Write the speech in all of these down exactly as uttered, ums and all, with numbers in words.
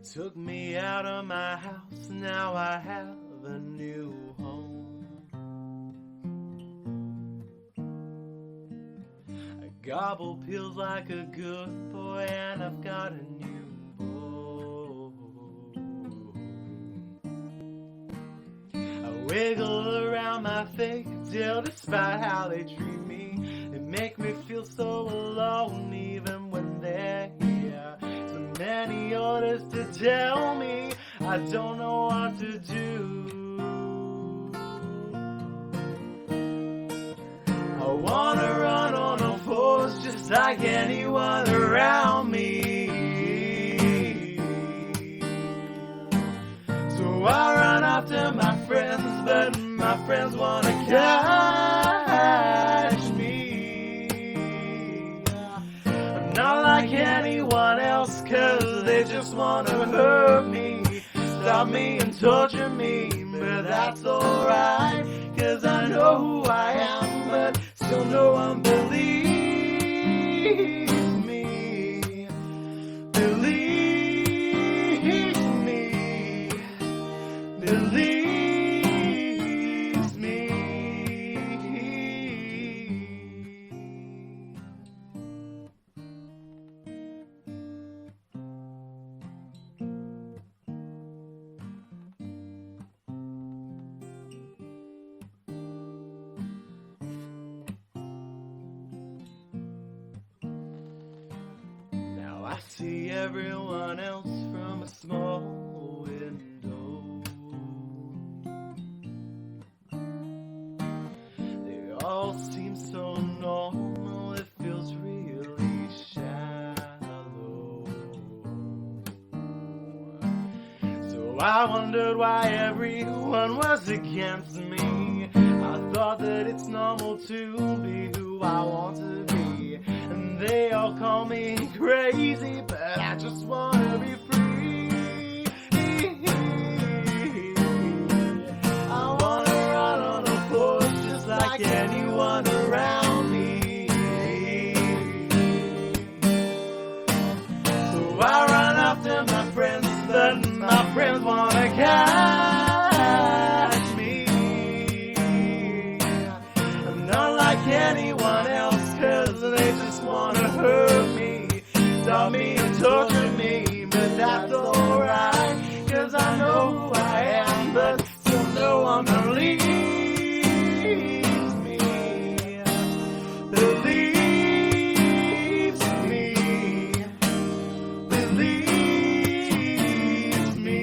took me out of my house, now I have a new home. I gobble pills like a good boy, and I've got a new bone. I wiggle around my fake tail despite how they treat me. They make me feel so alone even when they're here. So many orders to tell me I don't know what to do. I wanna run on all fours just like anyone around me. So I run after my friends, but my friends wanna catch me. I'm not like anyone else, cause they just wanna hurt me, stop me and torture me. But that's alright, cause I know who I am, but still no one believes me. Believes me. Believes me. I see everyone else from a small window. They all seem so normal, it feels really shallow. So I wondered why everyone was against me. I thought that it's normal to be who I want to be. They all call me crazy, but I just wanna be free. I wanna run on the floor just like anyone around me. So I run after my friends, but my friends wanna catch me. I'm not like anyone else, cause they just wanna hurt me, stop me and torture me. But that's alright, cause I know who I am, but still no one believes me. Believes me. Believes me.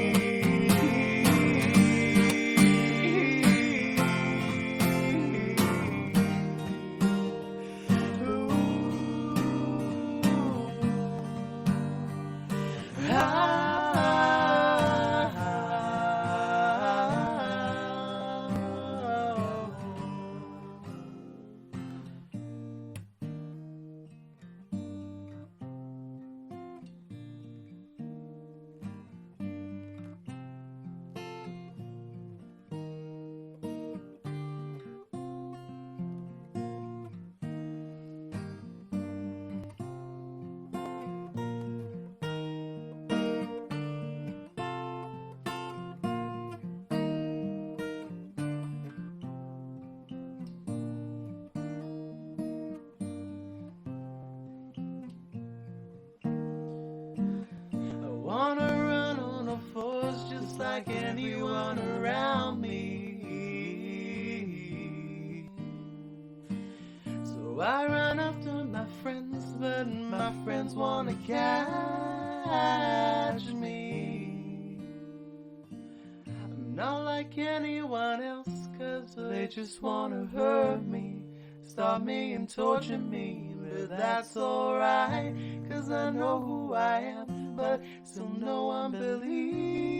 Wanna run on all fours just like anyone around me. So I run after my friends, but my friends wanna catch me. I'm not like anyone else, cause they just wanna hurt me, stop me and torture me. But that's alright, cause I know who I am, but still no one believes.